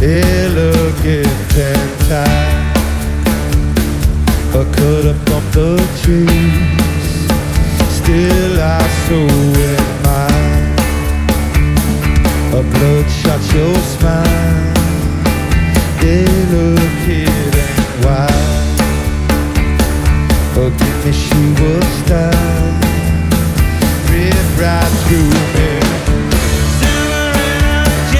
elegant time. I cut up from the trees, still I saw in mine a bloodshot your smile, delicate and wild. Forgive me, she was style, red right through me.